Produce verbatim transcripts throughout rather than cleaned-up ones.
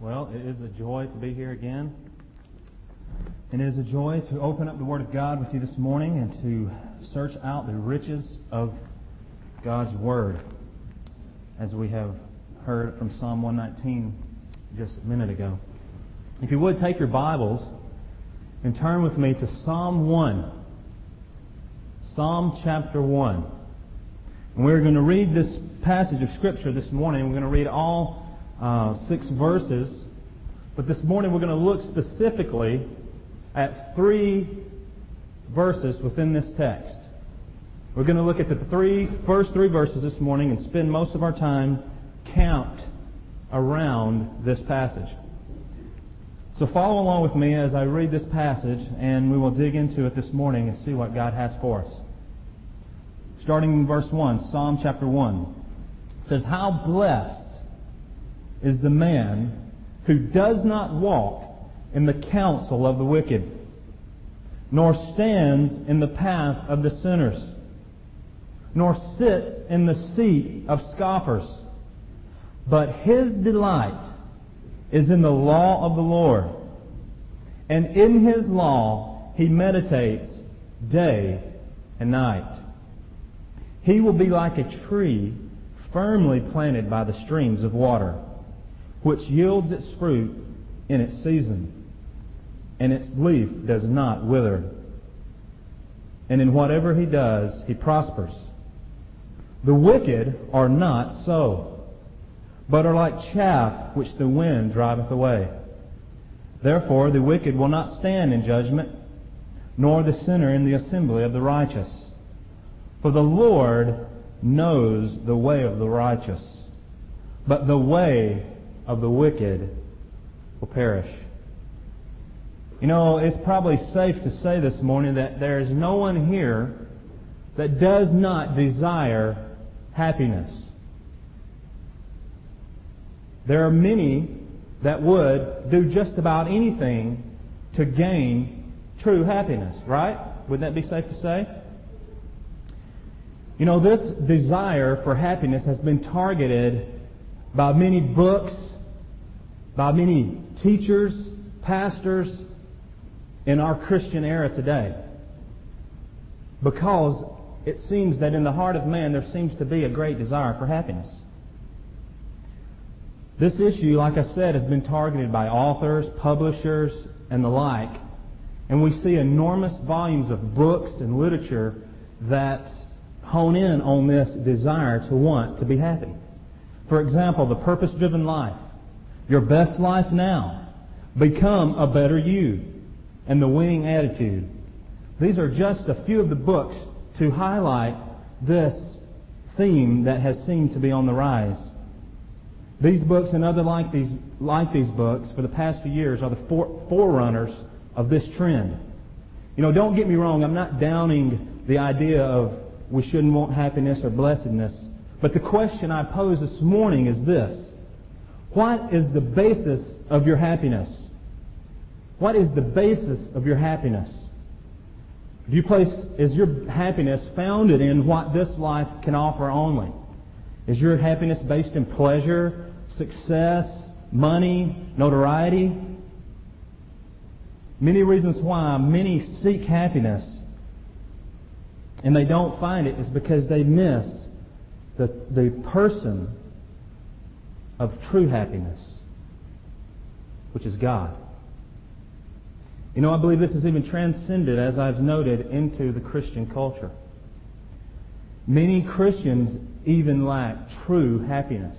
Well, it is a joy to be here again. And it is a joy to open up the Word of God with you this morning and to search out the riches of God's Word, as we have heard from Psalm one nineteen just a minute ago. If you would, take your Bibles and turn with me to Psalm one. Psalm chapter one. And we're going to read this passage of Scripture this morning. We're going to read all uh, six verses. But this morning we're going to look specifically at three verses within this text. We're going to look at the three first three verses this morning and spend most of our time camped around this passage. So follow along with me as I read this passage, and we will dig into it this morning and see what God has for us. Starting in verse one, Psalm chapter one. It says, "How blessed is the man who does not walk in the counsel of the wicked, nor stands in the path of the sinners, nor sits in the seat of scoffers. But his delight is in the law of the Lord, and in his law he meditates day and night. He will be like a tree firmly planted by the streams of water, which yields its fruit in its season, and its leaf does not wither. And in whatever he does, he prospers. The wicked are not so, but are like chaff which the wind driveth away. Therefore the wicked will not stand in judgment, nor the sinner in the assembly of the righteous. For the Lord knows the way of the righteous, but the way of the wicked will perish." You know, it's probably safe to say this morning that there is no one here that does not desire happiness. There are many that would do just about anything to gain true happiness, right? Would that be safe to say? You know, this desire for happiness has been targeted by many books, by many teachers, pastors in our Christian era today. Because it seems that in the heart of man there seems to be a great desire for happiness. This issue, like I said, has been targeted by authors, publishers, and the like. And we see enormous volumes of books and literature that hone in on this desire to want to be happy. For example, The Purpose-Driven Life, Your Best Life Now, Become a Better You, and The Winning Attitude. These are just a few of the books to highlight this theme that has seemed to be on the rise. These books and other like these, like these books for the past few years are the fore, forerunners of this trend. You know, don't get me wrong, I'm not downing the idea of we shouldn't want happiness or blessedness. But the question I pose this morning is this: what is the basis of your happiness? What is the basis of your happiness? Do you place, is your happiness founded in what this life can offer only? Is your happiness based in pleasure, success, money, notoriety? Many reasons why many seek happiness and they don't find it is because they miss the, the person of true happiness, which is God. You know, I believe this is even transcended, as I've noted, into the Christian culture. Many Christians even lack true happiness.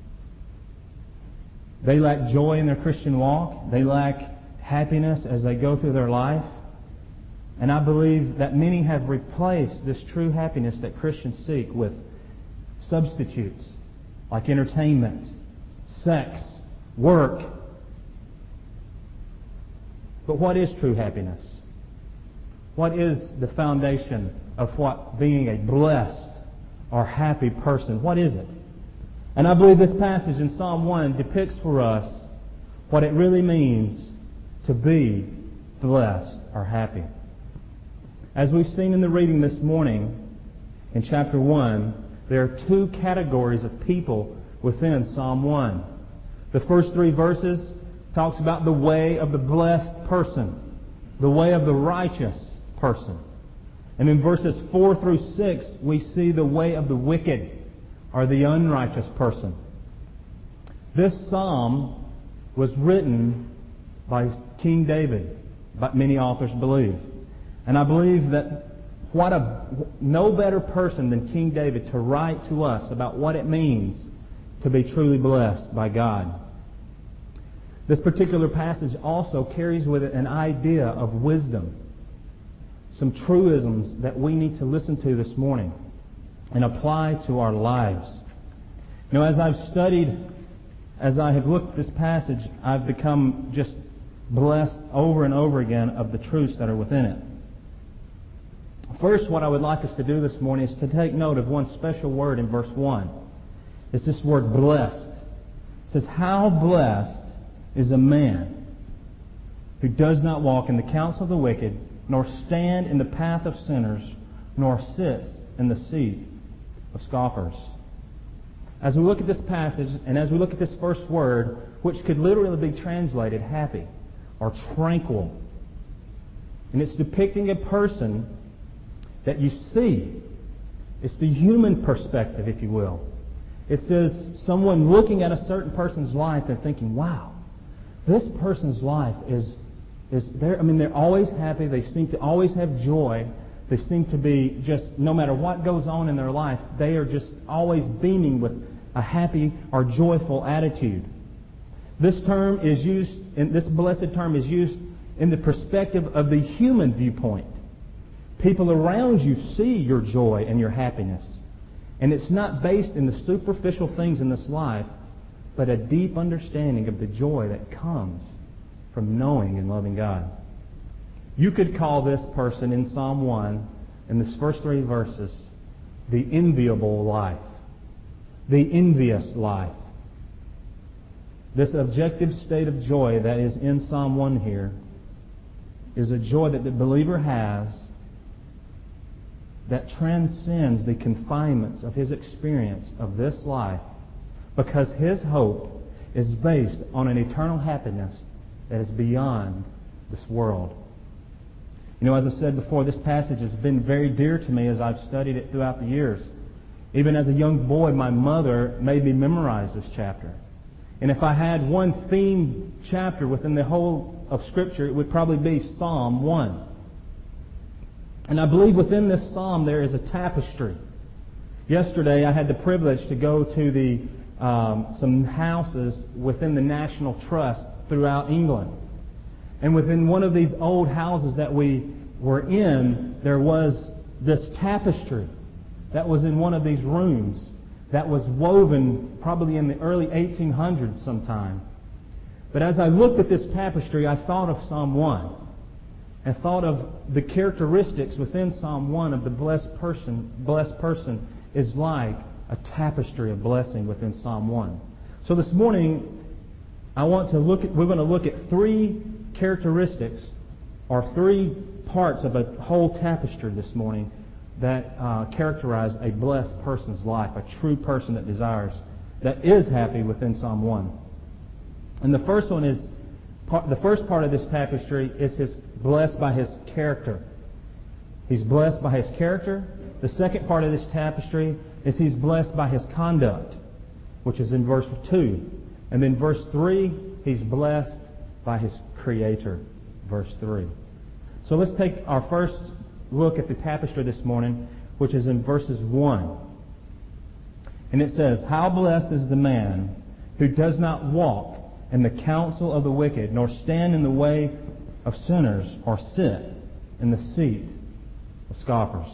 They lack joy in their Christian walk. They lack happiness as they go through their life. And I believe that many have replaced this true happiness that Christians seek with substitutes like entertainment, sex, work. But what is true happiness? What is the foundation of what being a blessed or happy person, what is it? And I believe this passage in Psalm one depicts for us what it really means to be blessed or happy. As we've seen in the reading this morning, in chapter one, there are two categories of people within Psalm one. The first three verses talks about the way of the blessed person, the way of the righteous person. And in verses four through six, we see the way of the wicked, or the unrighteous person. This psalm was written by King David, but many authors believe. And I believe that what a no better person than King David to write to us about what it means to be truly blessed by God. This particular passage also carries with it an idea of wisdom, some truisms that we need to listen to this morning and apply to our lives. You know, as I've studied, as I have looked at this passage, I've become just blessed over and over again of the truths that are within it. First, what I would like us to do this morning is to take note of one special word in verse one. It's this word blessed. It says, "How blessed is a man who does not walk in the counsel of the wicked, nor stand in the path of sinners, nor sits in the seat of scoffers." As we look at this passage, and as we look at this first word, which could literally be translated happy or tranquil, and it's depicting a person that you see. It's the human perspective, if you will. It says someone looking at a certain person's life and thinking, wow, this person's life is is there. I mean, they're always happy. They seem to always have joy. They seem to be just, no matter what goes on in their life, they are just always beaming with a happy or joyful attitude. This term is used, and this blessed term is used in the perspective of the human viewpoint. People around you see your joy and your happiness. And it's not based in the superficial things in this life, but a deep understanding of the joy that comes from knowing and loving God. You could call this person in Psalm one, in this first three verses, the enviable life, the envious life. This objective state of joy that is in Psalm one here is a joy that the believer has that transcends the confinements of his experience of this life, because his hope is based on an eternal happiness that is beyond this world. You know, as I said before, this passage has been very dear to me as I've studied it throughout the years. Even as a young boy, my mother made me memorize this chapter. And if I had one theme chapter within the whole of Scripture, it would probably be Psalm one. And I believe within this psalm there is a tapestry. Yesterday I had the privilege to go to the um, some houses within the National Trust throughout England. And within one of these old houses that we were in, there was this tapestry that was in one of these rooms that was woven probably in the early eighteen hundreds sometime. But as I looked at this tapestry, I thought of Psalm one. And thought of the characteristics within Psalm one of the blessed person. Blessed person is like a tapestry of blessing within Psalm one. So this morning, I want to look at. We're going to look at three characteristics, or three parts of a whole tapestry this morning that uh, characterize a blessed person's life, a true person that desires, that is happy within Psalm one. And the first one is. The first part of this tapestry is his blessed by his character. He's blessed by his character. The second part of this tapestry is he's blessed by his conduct, which is in verse two. And then verse three, he's blessed by his Creator, verse three. So let's take our first look at the tapestry this morning, which is in verses one. And it says, "How blessed is the man who does not walk in the counsel of the wicked, nor stand in the way of sinners, or sit in the seat of scoffers."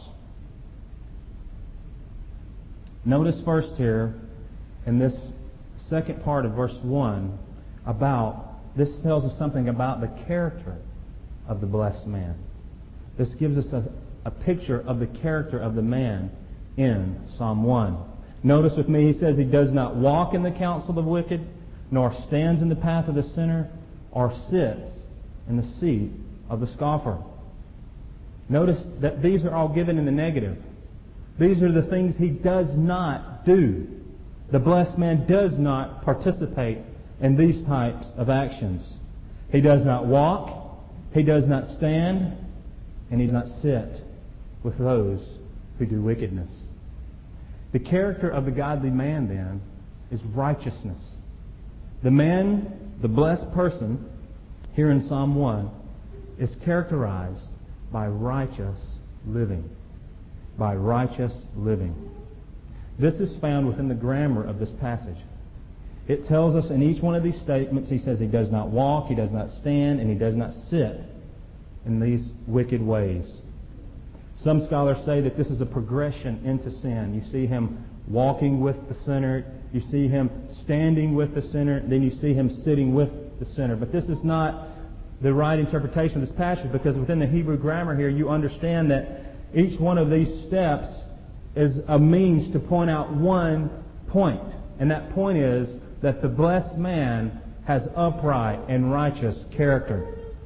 Notice first here, in this second part of verse one, about, this tells us something about the character of the blessed man. This gives us a, a picture of the character of the man in Psalm one. Notice with me, he says he does not walk in the counsel of the wicked, nor stands in the path of the sinner, or sits in the seat of the scoffer. Notice that these are all given in the negative. These are the things he does not do. The blessed man does not participate in these types of actions. He does not walk, he does not stand, and he does not sit with those who do wickedness. The character of the godly man, then, is righteousness. The man, the blessed person, here in Psalm one, is characterized by righteous living. By righteous living. This is found within the grammar of this passage. It tells us in each one of these statements, he says he does not walk, he does not stand, and he does not sit in these wicked ways. Some scholars say that this is a progression into sin. You see him walking with the sinner, you see him standing with the sinner, then you see him sitting with the sinner. But this is not the right interpretation of this passage, because within the Hebrew grammar here, you understand that each one of these steps is a means to point out one point. And that point is that the blessed man has upright and righteous character.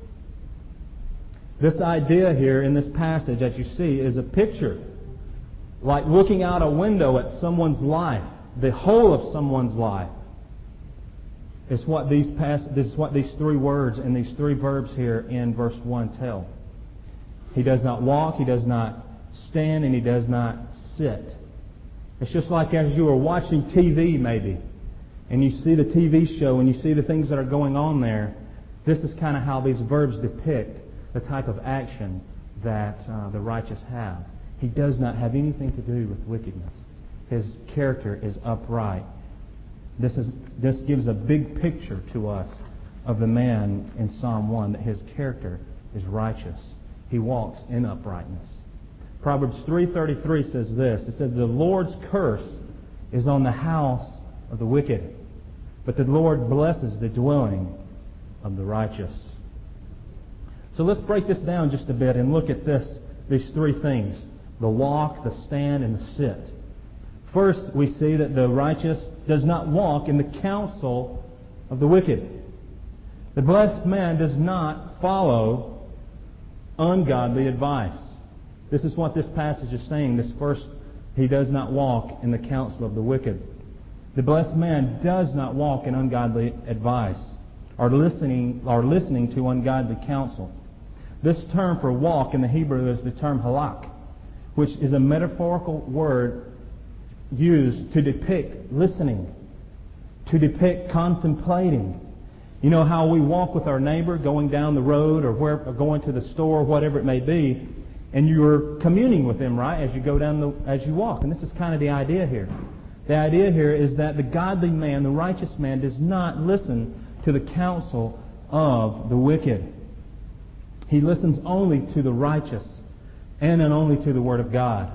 This idea here in this passage that you see is a picture, like looking out a window at someone's life, the whole of someone's life. It's what these pass- this is what these three words and these three verbs here in verse one tell. He does not walk, he does not stand, and he does not sit. It's just like as you are watching T V maybe, and you see the T V show and you see the things that are going on there. This is kind of how these verbs depict the type of action that uh, the righteous have. He does not have anything to do with wickedness. His character is upright. This is this gives a big picture to us of the man in Psalm one, that his character is righteous. He walks in uprightness. Proverbs three thirty-three says this. It says, "The Lord's curse is on the house of the wicked, but the Lord blesses the dwelling of the righteous." So let's break this down just a bit and look at this, these three things: the walk, the stand, and the sit. First, we see that the righteous does not walk in the counsel of the wicked. The blessed man does not follow ungodly advice. This is what this passage is saying. This first, he does not walk in the counsel of the wicked. The blessed man does not walk in ungodly advice or listening or listening to ungodly counsel. This term for walk in the Hebrew is the term halak, which is a metaphorical word used to depict listening, to depict contemplating. You know how we walk with our neighbor going down the road or, where, or going to the store, whatever it may be, and you're communing with them, right, as you go down the, as you walk. And this is kind of the idea here. The idea here is that the godly man, the righteous man, does not listen to the counsel of the wicked. He listens only to the righteous and then only to the Word of God.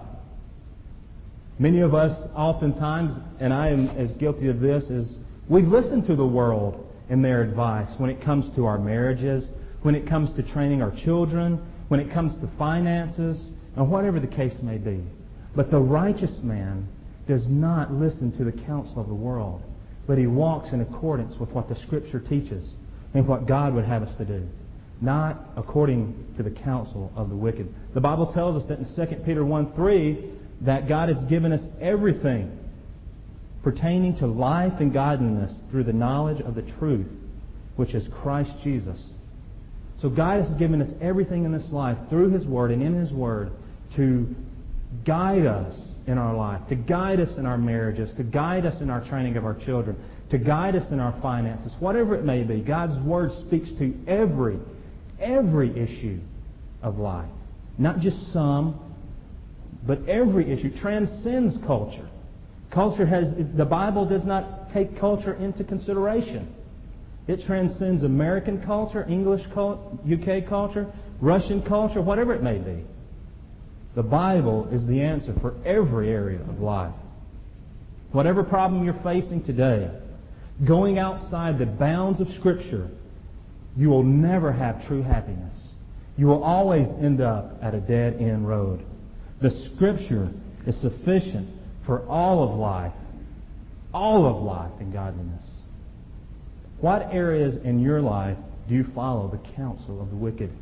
Many of us oftentimes, and I am as guilty of this, is we've listened to the world and their advice when it comes to our marriages, when it comes to training our children, when it comes to finances, and whatever the case may be. But the righteous man does not listen to the counsel of the world, but he walks in accordance with what the Scripture teaches and what God would have us to do, not according to the counsel of the wicked. The Bible tells us that in Second Peter one three that God has given us everything pertaining to life and godliness through the knowledge of the truth, which is Christ Jesus. So God has given us everything in this life through His Word and in His Word to guide us in our life, to guide us in our marriages, to guide us in our training of our children, to guide us in our finances, whatever it may be. God's Word speaks to every, every issue of life. Not just some, but every issue. Transcends culture. Culture has, the Bible does not take culture into consideration. It transcends American culture, English culture, U K culture, Russian culture, whatever it may be. The Bible is the answer for every area of life. Whatever problem you're facing today, going outside the bounds of Scripture, you will never have true happiness. You will always end up at a dead-end road. The Scripture is sufficient for all of life, all of life and godliness. What areas in your life do you follow the counsel of the wicked?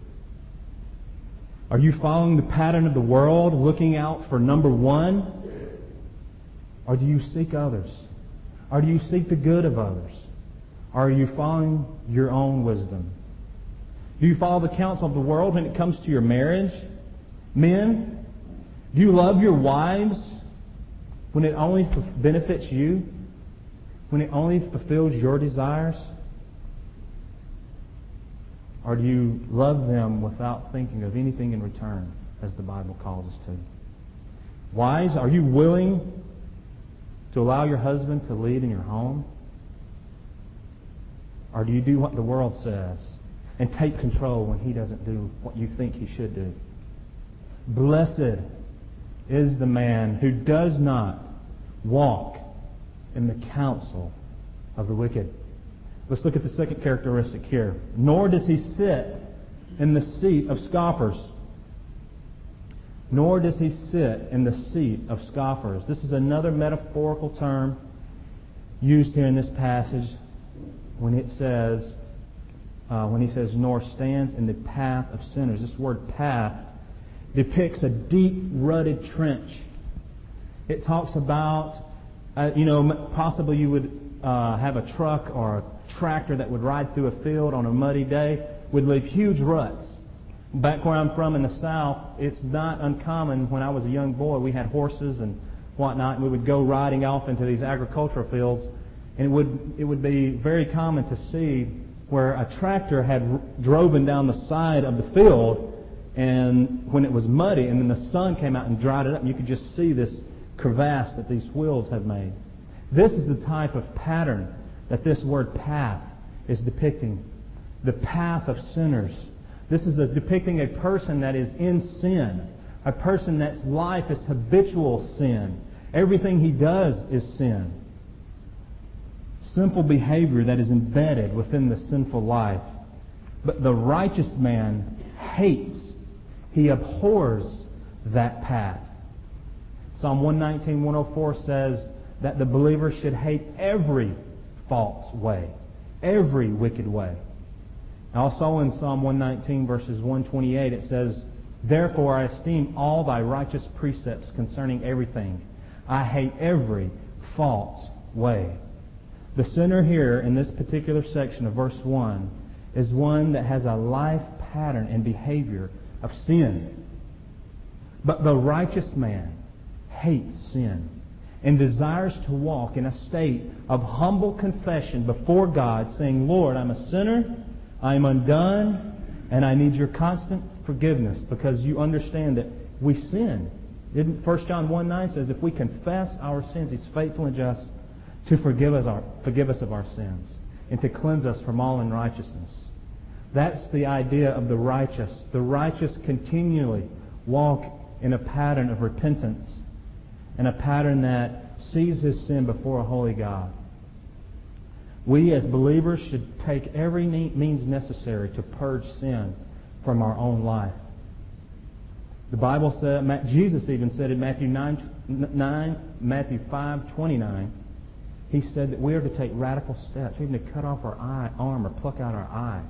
Are you following the pattern of the world, looking out for number one? Or do you seek others? Or do you seek the good of others? Are you following your own wisdom? Do you follow the counsel of the world when it comes to your marriage? Men, do you love your wives when it only benefits you? When it only fulfills your desires? Or do you love them without thinking of anything in return, as the Bible calls us to? Wives, are you willing to allow your husband to lead in your home? Or do you do what the world says and take control when he doesn't do what you think he should do? Blessed is the man who does not walk in the counsel of the wicked. Let's look at the second characteristic here. Nor does he sit in the seat of scoffers. Nor does he sit in the seat of scoffers. This is another metaphorical term used here in this passage when it says, uh, when he says, nor stands in the path of sinners. This word path depicts a deep rutted trench. It talks about, uh, you know, possibly you would uh, have a truck or a tractor that would ride through a field on a muddy day, would leave huge ruts. Back where I'm from in the South, it's not uncommon. When I was a young boy, we had horses and whatnot, and we would go riding off into these agricultural fields, and it would it would be very common to see where a tractor had r- driven down the side of the field, and when it was muddy, and then the sun came out and dried it up, and you could just see this crevasse that these wheels have made. This is the type of pattern that this word path is depicting. The path of sinners. This is a depicting a person that is in sin. A person that's life is habitual sin. Everything he does is sin. Sinful behavior that is embedded within the sinful life. But the righteous man hates, he abhors that path. Psalm one nineteen, one oh four says that the believer should hate every false way, every wicked way. Also in Psalm one nineteen, verses one twenty-eight, it says, therefore I esteem all thy righteous precepts concerning everything. I hate every false way. The sinner here in this particular section of verse one is one that has a life pattern and behavior of sin. But the righteous man hates sin and desires to walk in a state of humble confession before God, saying, Lord, I'm a sinner, I am undone, and I need your constant forgiveness, because you understand that we sin. First John one nine says, if we confess our sins, He's faithful and just to forgive us, our, forgive us of our sins and to cleanse us from all unrighteousness. That's the idea of the righteous. The righteous continually walk in a pattern of repentance and a pattern that sees his sin before a holy God. We as believers should take every means necessary to purge sin from our own life. The Bible said, Jesus even said in Matthew nine, nine Matthew five twenty-nine, He said that we are to take radical steps, even to cut off our eye, arm or pluck out our eye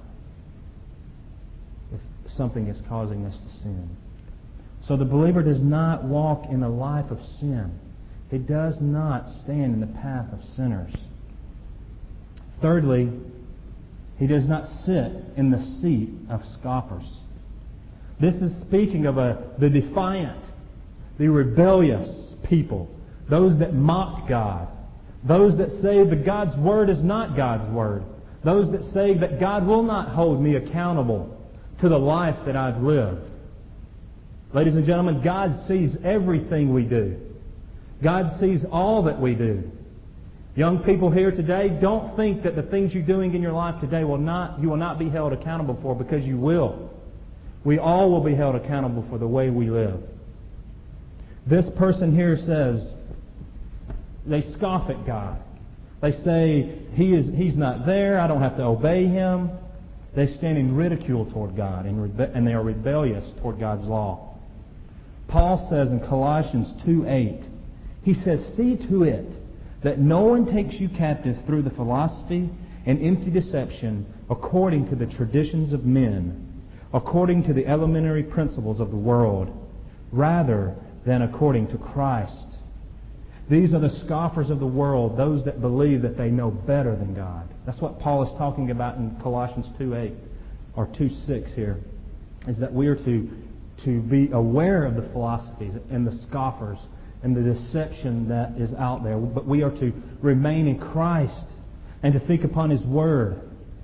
if something is causing us to sin. So the believer does not walk in a life of sin. He does not stand in the path of sinners. Thirdly, he does not sit in the seat of scoffers. This is speaking of a, the defiant, the rebellious people, those that mock God, those that say that God's Word is not God's Word, those that say that God will not hold me accountable to the life that I've lived. Ladies and gentlemen, God sees everything we do. God sees all that we do. Young people here today, don't think that the things you're doing in your life today will not, you will not be held accountable for, because you will. We all will be held accountable for the way we live. This person here says, they scoff at God. They say, he is, He's not there, I don't have to obey Him. They stand in ridicule toward God, and, rebe- and they are rebellious toward God's law. Paul says in Colossians two eight, he says, see to it that no one takes you captive through the philosophy and empty deception according to the traditions of men, according to the elementary principles of the world, rather than according to Christ. These are the scoffers of the world, those that believe that they know better than God. That's what Paul is talking about in Colossians two eight or two six here, is that we are to, to be aware of the philosophies and the scoffers and the deception that is out there. But we are to remain in Christ and to think upon His Word.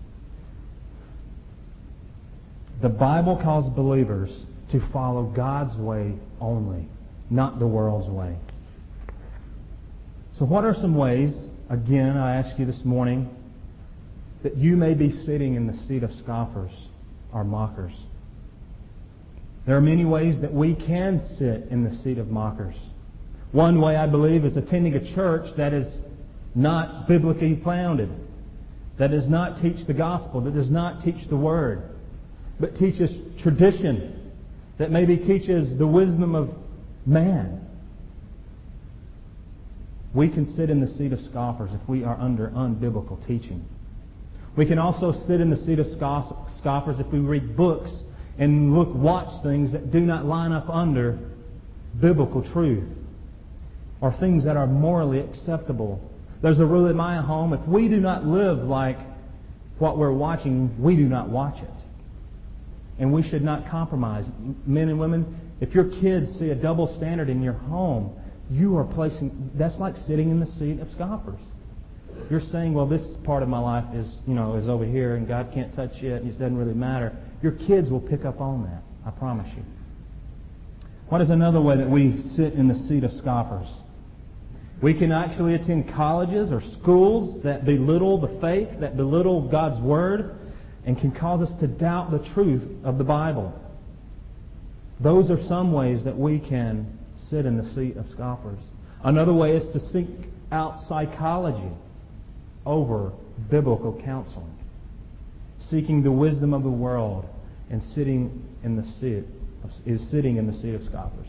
The Bible calls believers to follow God's way only, not the world's way. So what are some ways, again, I ask you this morning, that you may be sitting in the seat of scoffers or mockers? There are many ways that we can sit in the seat of mockers. One way, I believe, is attending a church that is not biblically founded, that does not teach the gospel, that does not teach the Word, but teaches tradition, that maybe teaches the wisdom of man. We can sit in the seat of scoffers if we are under unbiblical teaching. We can also sit in the seat of scoffers if we read books and look, watch things that do not line up under biblical truth, or things that are morally acceptable. There's a rule in my home: if we do not live like what we're watching, we do not watch it. And we should not compromise. Men and women, if your kids see a double standard in your home, you are placing, that's like sitting in the seat of scoffers. You're saying, well, this part of my life is, you know, is over here and God can't touch it and it doesn't really matter. Your kids will pick up on that. I promise you. What is another way that we sit in the seat of scoffers? We can actually attend colleges or schools that belittle the faith, that belittle God's Word, and can cause us to doubt the truth of the Bible. Those are some ways that we can sit in the seat of scoffers. Another way is to seek out psychology over biblical counseling, seeking the wisdom of the world and sitting in the seat is sitting in the seat of scoffers.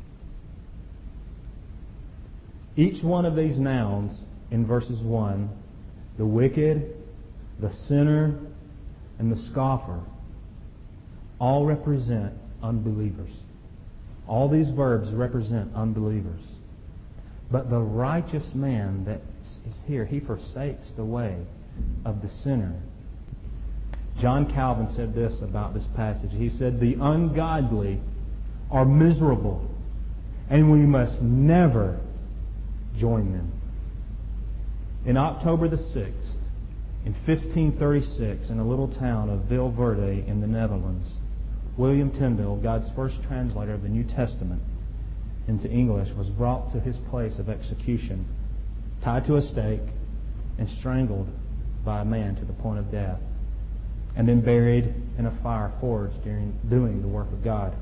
Each one of these nouns in verses one, the wicked, the sinner, and the scoffer, all represent unbelievers. All these verbs represent unbelievers. But the righteous man that is here, he forsakes the way of the sinner. John Calvin said this about this passage. He said, the ungodly are miserable, and we must never join them. In October the sixth, in fifteen thirty-six, in a little town of Vilverde in the Netherlands, William Tyndale, God's first translator of the New Testament into English, was brought to his place of execution, tied to a stake, and strangled by a man to the point of death, and then buried in a fire forged during doing the work of God.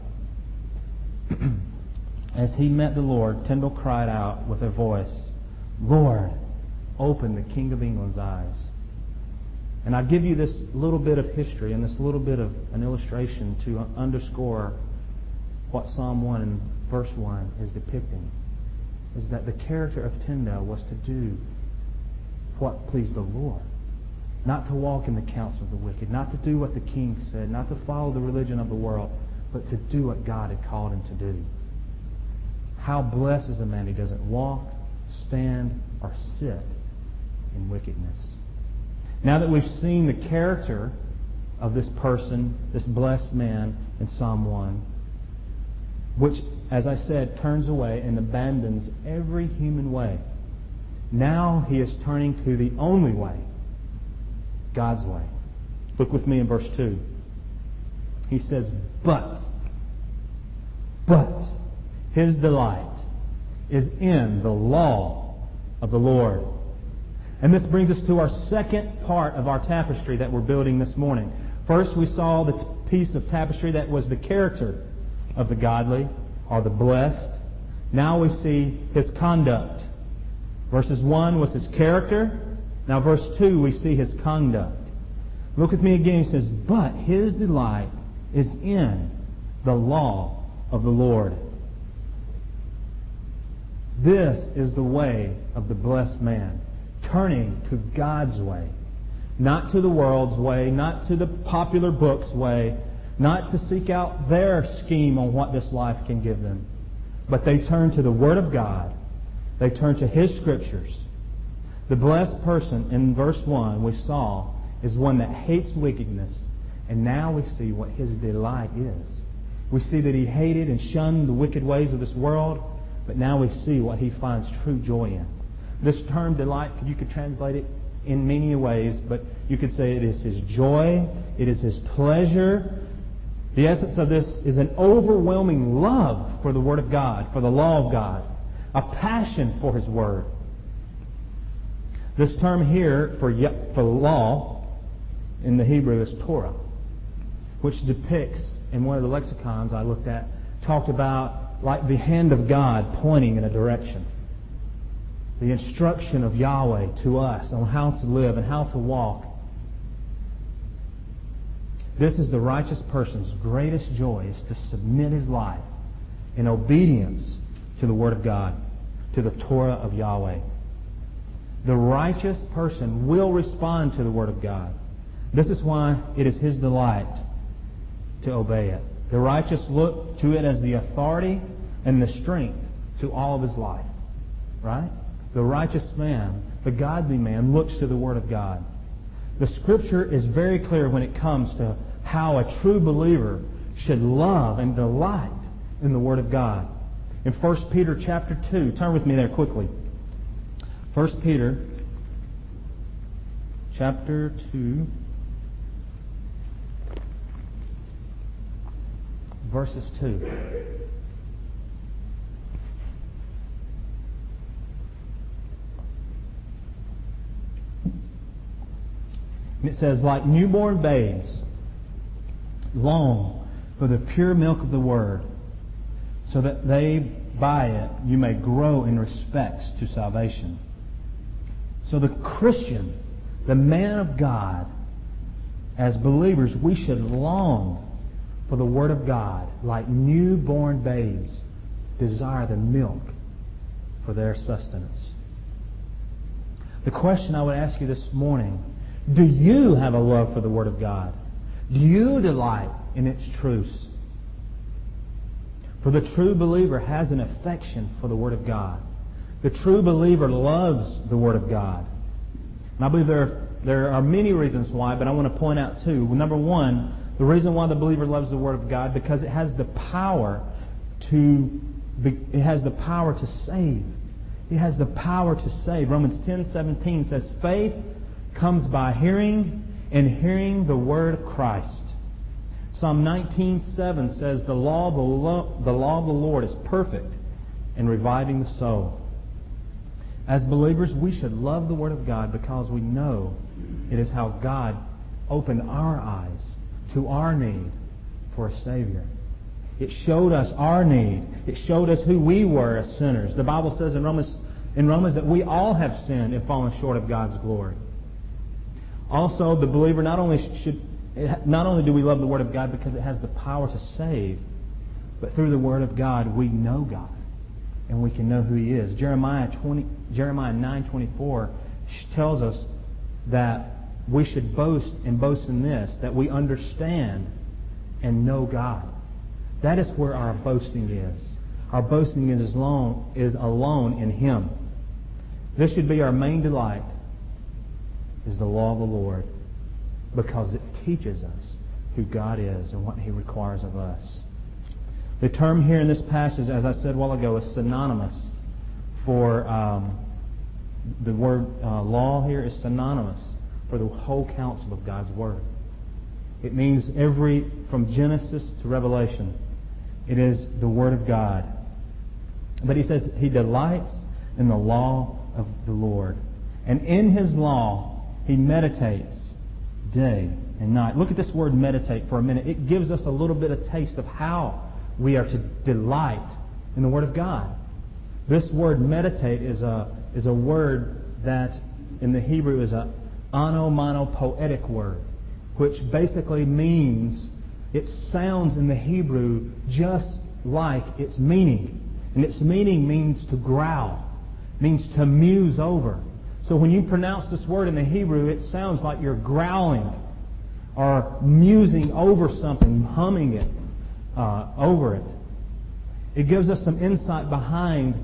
As he met the Lord, Tyndale cried out with a voice, "Lord, open the King of England's eyes." And I give you this little bit of history and this little bit of an illustration to underscore what Psalm one and verse one is depicting, is that the character of Tyndale was to do what pleased the Lord. Not to walk in the counsel of the wicked, not to do what the king said, not to follow the religion of the world, but to do what God had called him to do. How blessed is a man who doesn't walk, stand, or sit in wickedness. Now that we've seen the character of this person, this blessed man in Psalm one, which, as I said, turns away and abandons every human way, now he is turning to the only way, God's way. Look with me in verse two. He says, But, but, his delight is in the law of the Lord. And this brings us to our second part of our tapestry that we're building this morning. First, we saw the piece of tapestry that was the character of the godly or the blessed. Now we see his conduct. Verses one was his character. Now verse two, we see his conduct. Look with me again. He says, But his delight is in the law of the Lord. This is the way of the blessed man, turning to God's way, not to the world's way, not to the popular book's way, not to seek out their scheme on what this life can give them, but they turn to the Word of God They turn to His Scriptures. The blessed person in verse one we saw is one that hates wickedness, and now we see what his delight is. We see that he hated and shunned the wicked ways of this world, but now we see what he finds true joy in. This term delight, you could translate it in many ways, but you could say it is his joy, it is his pleasure. The essence of this is an overwhelming love for the Word of God, for the law of God, a passion for His Word. This term here for, for law in the Hebrew is Torah, which depicts, in one of the lexicons I looked at, talked about like the hand of God pointing in a direction. The instruction of Yahweh to us on how to live and how to walk. This is the righteous person's greatest joy, is to submit his life in obedience to the Word of God, to the Torah of Yahweh. The righteous person will respond to the Word of God. This is why it is his delight to obey it. The righteous look to it as the authority and the strength to all of his life. Right? The righteous man, the godly man, looks to the Word of God. The Scripture is very clear when it comes to how a true believer should love and delight in the Word of God. In First Peter chapter two, turn with me there quickly. First Peter chapter two, verses two. And it says, like newborn babes, long for the pure milk of the Word, so that they by it you may grow in respects to salvation. So the Christian, the man of God, as believers, we should long for the Word of God like newborn babes desire the milk for their sustenance. The question I would ask you this morning, do you have a love for the Word of God? Do you delight in its truths? For the true believer has an affection for the Word of God. The true believer loves the Word of God. And I believe there are, there are many reasons why, but I want to point out two. Number one, the reason why the believer loves the Word of God, because it has the power to be, it has the power to save. It has the power to save. Romans ten seventeen says, faith comes by hearing, and hearing the Word of Christ. Psalm nineteen seven says, the law of the, lo- the law of the Lord is perfect in reviving the soul. As believers, we should love the Word of God because we know it is how God opened our eyes to our need for a Savior. It showed us our need. It showed us who we were as sinners. The Bible says in Romans, in Romans that we all have sinned and fallen short of God's glory. Also, the believer not only should not only do we love the Word of God because it has the power to save, but through the Word of God we know God and we can know who He is. Jeremiah twenty, Jeremiah nine twenty four tells us that we should boast and boast in this, that we understand and know God. That is where our boasting is. Our boasting is alone is alone in Him. This should be our main delight. Is the law of the Lord, because it teaches us who God is and what He requires of us. The term here in this passage, as I said a while ago, is synonymous for um, the word uh, law here is synonymous for the whole counsel of God's Word. It means every, from Genesis to Revelation, it is the Word of God. But he says he delights in the law of the Lord. And in His law, he meditates day and night. Look at this word meditate for a minute. It gives us a little bit of taste of how we are to delight in the Word of God. This word meditate is a is a word that in the Hebrew is a onomatopoetic word, which basically means, it sounds in the Hebrew just like its meaning. And its meaning means to growl, means to muse over. So when you pronounce this word in the Hebrew, it sounds like you're growling or musing over something, humming it uh, over it. It gives us some insight behind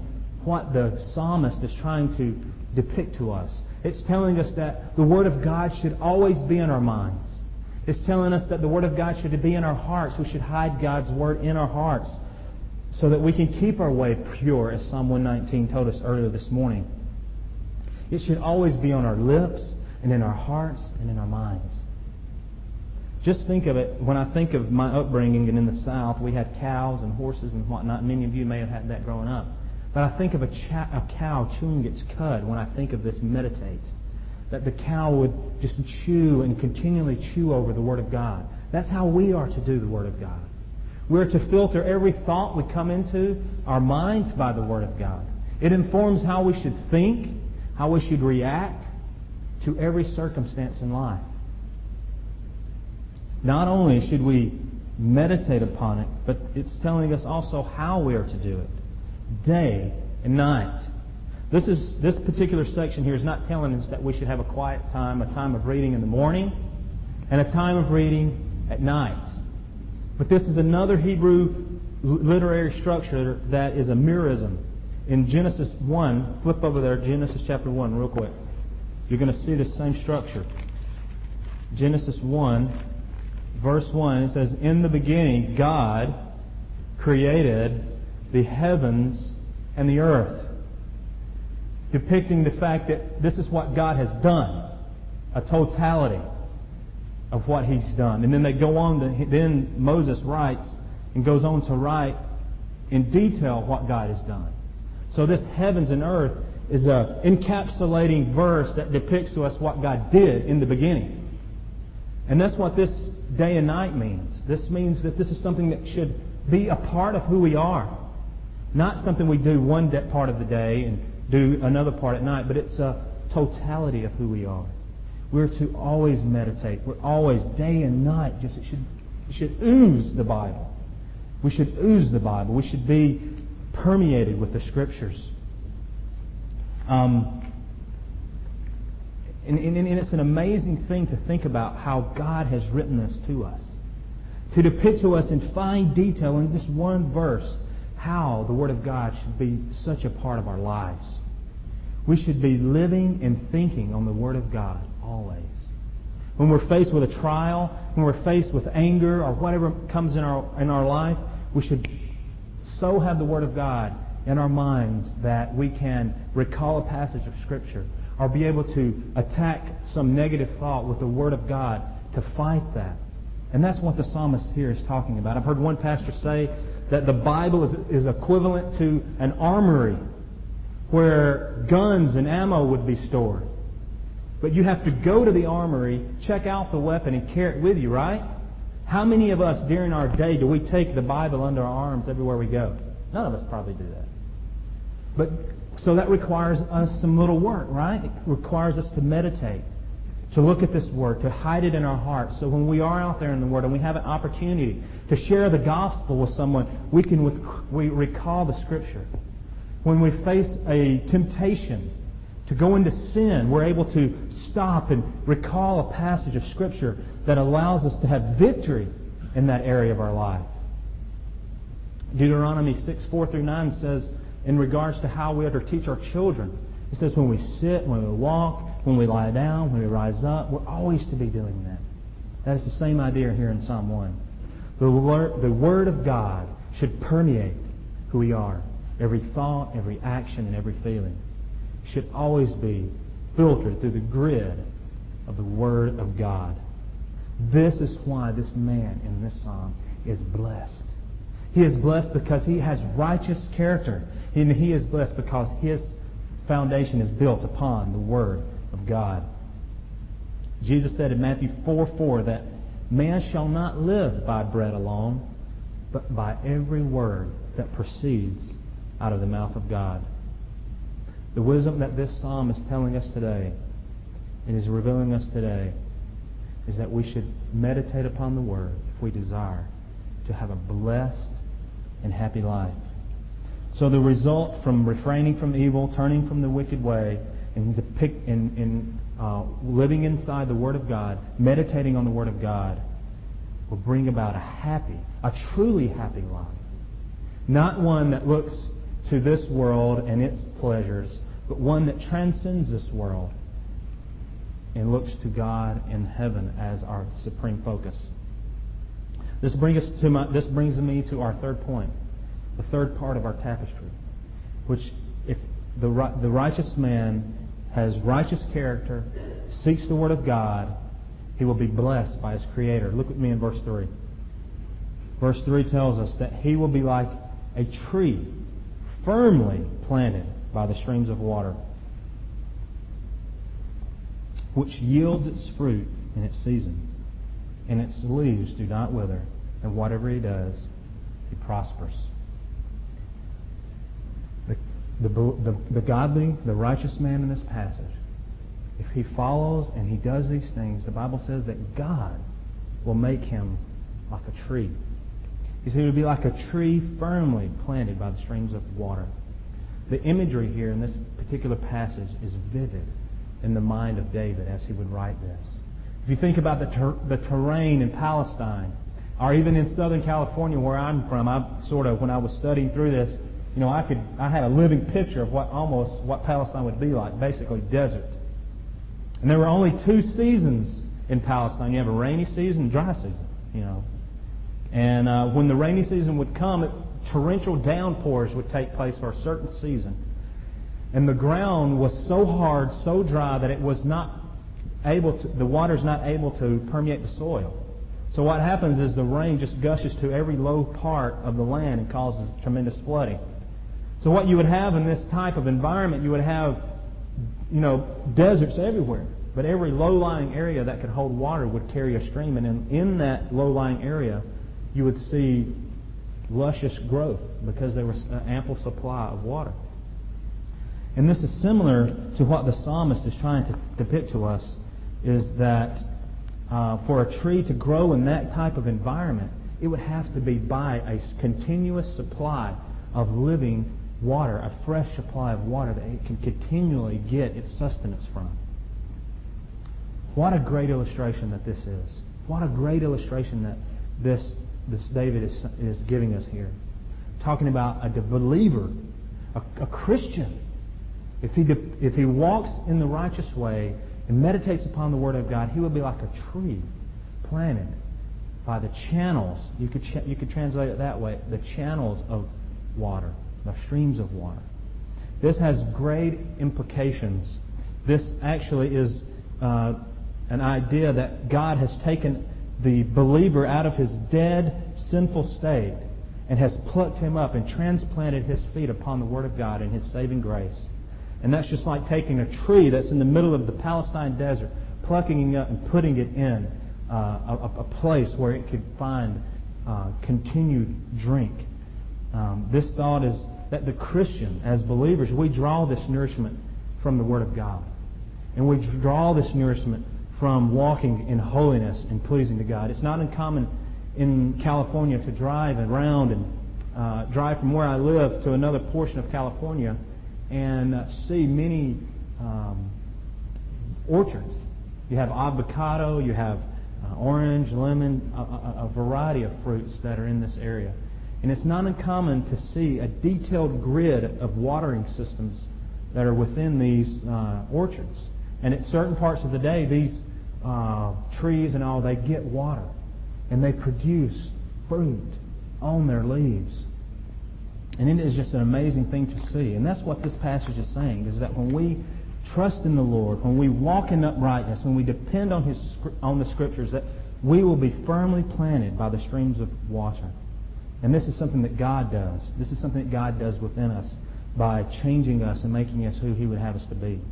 what the psalmist is trying to depict to us. It's telling us that the Word of God should always be in our minds. It's telling us that the Word of God should be in our hearts. We should hide God's Word in our hearts so that we can keep our way pure, as Psalm one nineteen told us earlier this morning. It should always be on our lips and in our hearts and in our minds. Just think of it, when I think of my upbringing and in the South, we had cows and horses and whatnot. Many of you may have had that growing up. But I think of a, cha- a cow chewing its cud when I think of this meditate. That the cow would just chew and continually chew over the Word of God. That's how we are to do the Word of God. We're to filter every thought we come into our mind by the Word of God. It informs how we should think, how we should react to every circumstance in life. Not only should we meditate upon it, but it's telling us also how we are to do it. Day and night. This is this particular section here is not telling us that we should have a quiet time, a time of reading in the morning, and a time of reading at night. But this is another Hebrew literary structure that is a merism. In Genesis one, flip over there, Genesis chapter one, real quick. You're going to see the same structure. Genesis one, verse one, it says, "In the beginning, God created the heavens and the earth," depicting the fact that this is what God has done, a totality of what He's done. And then they go on to, then Moses writes and goes on to write in detail what God has done. So this heavens and earth is a encapsulating verse that depicts to us what God did in the beginning. And that's what this day and night means. This means that this is something that should be a part of who we are. Not something we do one part of the day and do another part at night, but it's a totality of who we are. We're to always meditate. We're always, day and night, just it should, it should ooze the Bible. We should ooze the Bible. We should be permeated with the Scriptures. Um, and, and, and it's an amazing thing to think about how God has written this to us. To depict to us in fine detail in this one verse how the Word of God should be such a part of our lives. We should be living and thinking on the Word of God always. When we're faced with a trial, when we're faced with anger or whatever comes in our in our life, we should so have the Word of God in our minds that we can recall a passage of Scripture or be able to attack some negative thought with the Word of God to fight that. And that's what the psalmist here is talking about. I've heard one pastor say that the Bible is, is equivalent to an armory where guns and ammo would be stored. But you have to go to the armory, check out the weapon, and carry it with you, right? How many of us during our day do we take the Bible under our arms everywhere we go? None of us probably do that. But so that requires us some little work, right? It requires us to meditate, to look at this Word, to hide it in our hearts. So when we are out there in the Word and we have an opportunity to share the gospel with someone, we can with, we recall the Scripture. When we face a temptation to go into sin, we're able to stop and recall a passage of Scripture that allows us to have victory in that area of our life. Deuteronomy six, four through nine says, in regards to how we are to teach our children, it says when we sit, when we walk, when we lie down, when we rise up, we're always to be doing that. That is the same idea here in Psalm one. The Word, the Word of God should permeate who we are. Every thought, every action, and every feeling should always be filtered through the grid of the Word of God. This is why this man in this psalm is blessed. He is blessed because he has righteous character. And he is blessed because his foundation is built upon the Word of God. Jesus said in Matthew four four that man shall not live by bread alone, but by every word that proceeds out of the mouth of God. The wisdom that this psalm is telling us today and is revealing us today is that we should meditate upon the Word if we desire to have a blessed and happy life. So the result from refraining from evil, turning from the wicked way, and depict, in, in, uh, living inside the Word of God, meditating on the Word of God, will bring about a happy, a truly happy life. Not one that looks to this world and its pleasures, but one that transcends this world and looks to God in heaven as our supreme focus. This brings us to my, this brings me to our third point, the third part of our tapestry, which if the the righteous man has righteous character, seeks the Word of God, he will be blessed by his Creator. Look with me in verse three. Verse three tells us that he will be like a tree firmly planted by the streams of water, which yields its fruit in its season, and its leaves do not wither, and whatever he does, he prospers. The, the, the, the godly, the righteous man in this passage, if he follows and he does these things, the Bible says that God will make him like a tree. He said he would be like a tree firmly planted by the streams of water. The imagery here in this particular passage is vivid in the mind of David as he would write this. If you think about the ter- the terrain in Palestine, or even in Southern California where I'm from, I sort of, when I was studying through this, you know, I could I had a living picture of what almost what Palestine would be like, basically desert. And there were only two seasons in Palestine. You have a rainy season and dry season, you know. And uh, when the rainy season would come, it, torrential downpours would take place for a certain season. And the ground was so hard, so dry, that it was not able to, the water's not able to permeate the soil. So what happens is the rain just gushes to every low part of the land and causes tremendous flooding. So what you would have in this type of environment, you would have, you know, deserts everywhere. But every low-lying area that could hold water would carry a stream. And in, in that low-lying area, you would see luscious growth because there was an ample supply of water. And this is similar to what the psalmist is trying to depict to us, is that uh, for a tree to grow in that type of environment, it would have to be by a continuous supply of living water, a fresh supply of water that it can continually get its sustenance from. What a great illustration that this is. What a great illustration that this, this David is, is giving us here. Talking about a believer, a, a Christian. If he, if he walks in the righteous way and meditates upon the Word of God, he will be like a tree planted by the channels. You could ch- you could translate it that way: the channels of water, the streams of water. This has great implications. This actually is uh, an idea that God has taken the believer out of his dead, sinful state and has plucked him up and transplanted his feet upon the Word of God and His saving grace. And that's just like taking a tree that's in the middle of the Palestine desert, plucking it up and putting it in uh, a, a place where it could find uh, continued drink. Um, this thought is that the Christian, as believers, we draw this nourishment from the Word of God. And we draw this nourishment from walking in holiness and pleasing to God. It's not uncommon in California to drive around and uh, drive from where I live to another portion of California and uh, see many um, orchards. You have avocado, you have uh, orange, lemon, a, a, a variety of fruits that are in this area. And it's not uncommon to see a detailed grid of watering systems that are within these uh, orchards. And at certain parts of the day, these uh, trees and all, they get water. And they produce fruit on their leaves. And it is just an amazing thing to see. And that's what this passage is saying, is that when we trust in the Lord, when we walk in uprightness, when we depend on His on the Scriptures, that we will be firmly planted by the streams of water. And this is something that God does. This is something that God does within us by changing us and making us who He would have us to be.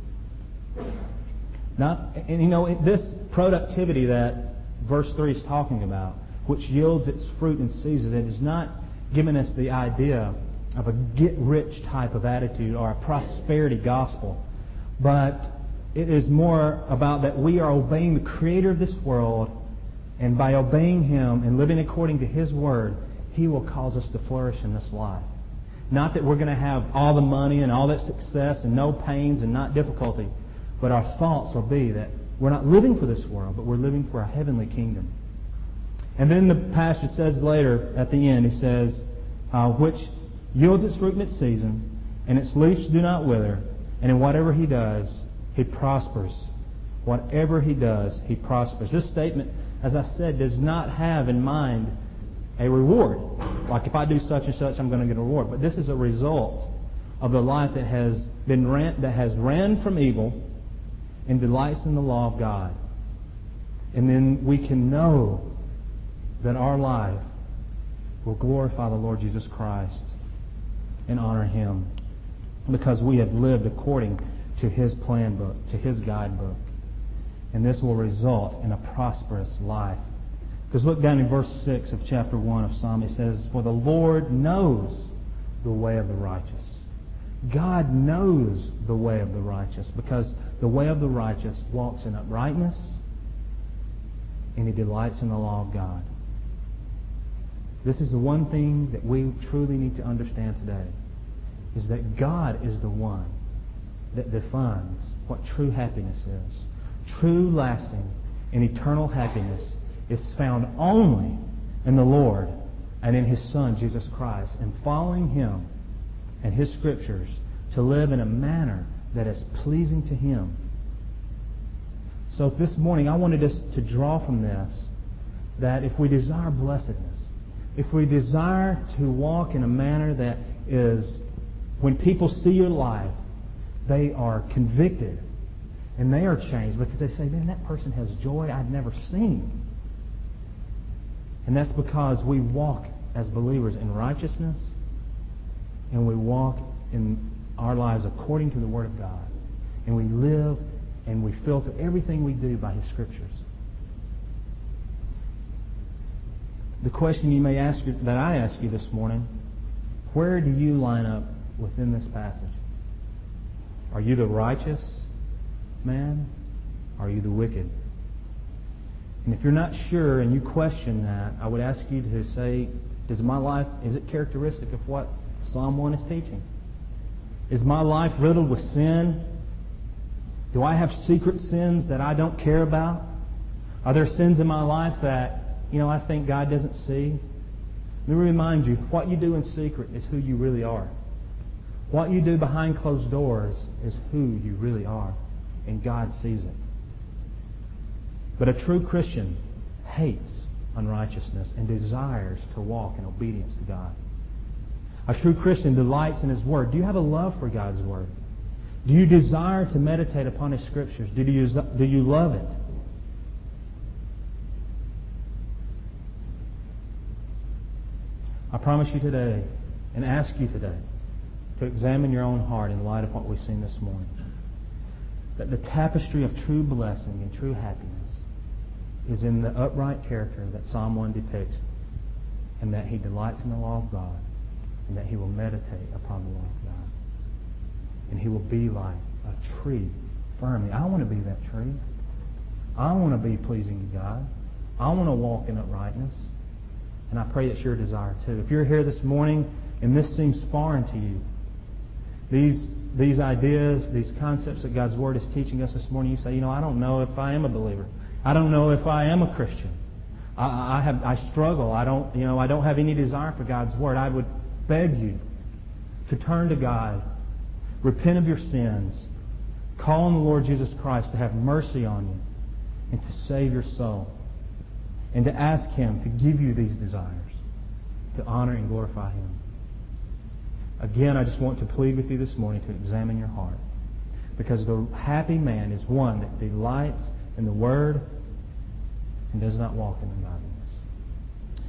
Not, and you know, this productivity that verse three is talking about, which yields its fruit in season, it is not giving us the idea of a get-rich type of attitude or a prosperity gospel. But it is more about that we are obeying the Creator of this world, and by obeying Him and living according to His Word, He will cause us to flourish in this life. Not that we're going to have all the money and all that success and no pains and not difficulty, but our thoughts will be that we're not living for this world, but we're living for a heavenly kingdom. And then the passage says later at the end, he says, uh, which yields its fruit in its season, and its leaves do not wither, and in whatever he does, he prospers. Whatever he does, he prospers. This statement, as I said, does not have in mind a reward. Like if I do such and such, I'm going to get a reward. But this is a result of the life that has been ran, that has ran from evil and delights in the law of God. And then we can know that our life will glorify the Lord Jesus Christ and honor Him because we have lived according to His plan book, to His guidebook. And this will result in a prosperous life. Because look down in verse six of chapter one of Psalm. It says, "For the Lord knows the way of the righteous." God knows the way of the righteous because the way of the righteous walks in uprightness and he delights in the law of God. This is the one thing that we truly need to understand today, is that God is the one that defines what true happiness is. True, lasting, and eternal happiness is found only in the Lord and in His Son, Jesus Christ, and following Him and His Scriptures to live in a manner that is pleasing to Him. So this morning I wanted us to draw from this that if we desire blessedness, if we desire to walk in a manner that is, when people see your life, they are convicted and they are changed because they say, man, that person has joy I'd never seen. And that's because we walk as believers in righteousness and we walk in our lives according to the Word of God. And we live and we filter everything we do by His Scriptures. The question you may ask that I ask you this morning, where do you line up within this passage? Are you the righteous man? Are you the wicked? And if you're not sure and you question that, I would ask you to say, does my life, is it characteristic of what Psalm one is teaching? Is my life riddled with sin? Do I have secret sins that I don't care about? Are there sins in my life that, you know, I think God doesn't see? Let me remind you, what you do in secret is who you really are. What you do behind closed doors is who you really are. And God sees it. But a true Christian hates unrighteousness and desires to walk in obedience to God. A true Christian delights in His Word. Do you have a love for God's Word? Do you desire to meditate upon His Scriptures? Do you, do you love it? I promise you today, and ask you today, to examine your own heart in light of what we've seen this morning. That the tapestry of true blessing and true happiness is in the upright character that Psalm one depicts, and that he delights in the law of God, and that he will meditate upon the law of God. And he will be like a tree firmly. I want to be that tree. I want to be pleasing to God. I want to walk in uprightness. And I pray that's your desire too. If you're here this morning and this seems foreign to you, these these ideas, these concepts that God's Word is teaching us this morning, you say, you know, I don't know if I am a believer. I don't know if I am a Christian. I, I have I struggle. I don't you know I don't have any desire for God's Word. I would beg you to turn to God, repent of your sins, call on the Lord Jesus Christ to have mercy on you and to save your soul, and to ask Him to give you these desires, to honor and glorify Him. Again, I just want to plead with you this morning to examine your heart. Because the happy man is one that delights in the Word and does not walk in the God.